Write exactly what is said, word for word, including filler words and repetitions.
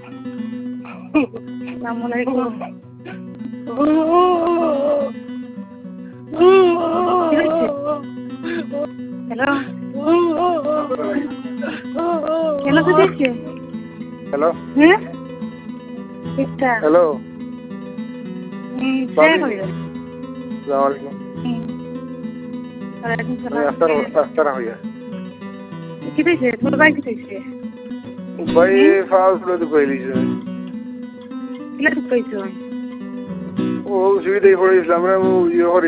আসসালামু আলাইকুম। হ্যালো, কেন তো দেখছে? হ্যালো হ্যাঁ ঠিকঠাক। হ্যালো হুম বাবি করে আসসালামু আলাইকুম হুম ওয়ালাইকুম আমি সালাম। আস্তানা আস্তানা হইয়া কি দিয়েছে তোর ভাই? কি দিয়েছে? ভাই ফাউল করে তো কই দিছে কিলা ঠিক কইছো? ও সুবিধাই পড়ে গেছিলাম আমরা ও ইয়ে